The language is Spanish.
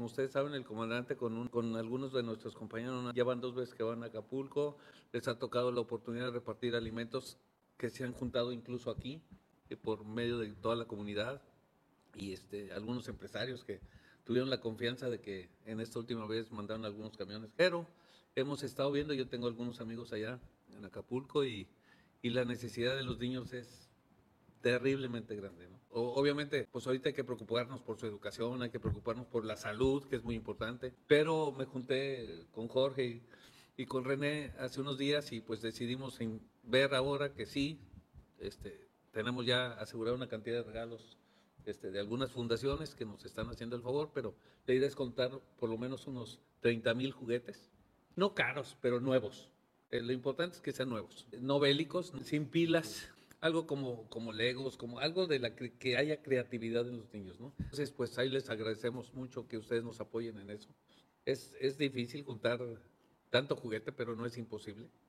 ustedes saben, el comandante con algunos de nuestros compañeros ya van 2 veces que van a Acapulco, les ha tocado la oportunidad de repartir alimentos que se han juntado incluso aquí, por medio de toda la comunidad, y algunos empresarios que tuvieron la confianza de que en esta última vez mandaron algunos camiones, pero hemos estado viendo, yo tengo algunos amigos allá en Acapulco y la necesidad de los niños es terriblemente grande, ¿no? Obviamente, pues ahorita hay que preocuparnos por su educación, hay que preocuparnos por la salud, que es muy importante, pero me junté con Jorge y con René hace unos días y pues decidimos ver ahora que sí, tenemos ya asegurada una cantidad de regalos de algunas fundaciones que nos están haciendo el favor, pero la idea es contar por lo menos unos 30,000 juguetes, no caros, pero nuevos. Lo importante es que sean nuevos, no bélicos, sin pilas, algo como Legos, como algo de que haya creatividad en los niños, ¿no? Entonces, pues ahí les agradecemos mucho que ustedes nos apoyen en eso. Es difícil juntar tanto juguete, pero no es imposible.